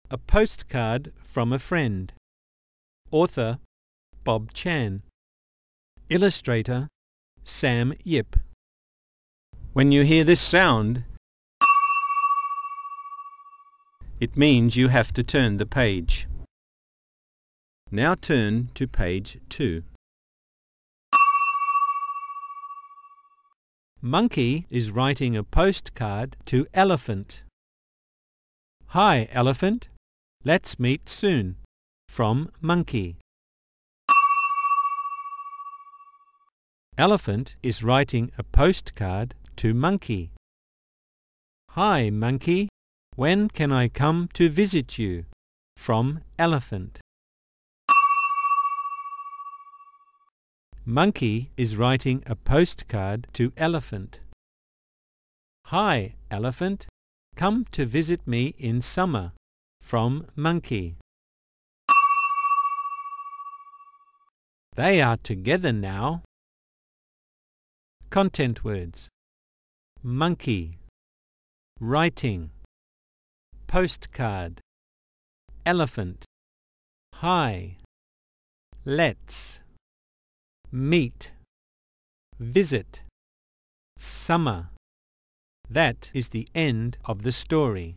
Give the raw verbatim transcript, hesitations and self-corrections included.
A postcard from a friend. Author Bob Chan. Illustrator Sam Yip. When you hear this sound, it means you have to turn the page. Now turn to page two. Monkey is writing a postcard to Elephant. Hi, Elephant. Let's meet soon. From Monkey. Elephant is writing a postcard to Monkey. Hi, Monkey. When can I come to visit you? From Elephant. Monkey is writing a postcard to Elephant. Hi, Elephant. Come to visit me in summer. From Monkey. They are together now. Content words. Monkey. Writing. Postcard. Elephant. Hi. Let's. Meet. Visit. Summer. That is the end of the story.